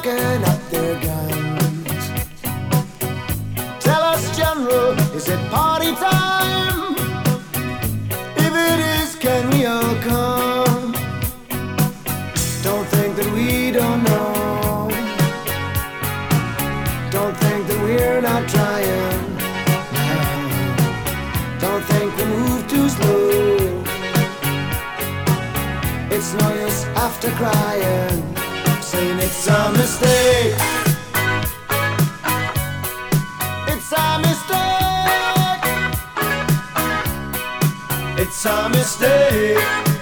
cocking up their guns. Tell us, General, is it party time? If it is, can we all come? Don't think that we don't know. Don't think that we're not trying. Don't think we move too slow. It's no use after crying, saying it's a mistake. It's a mistake. It's a mistake.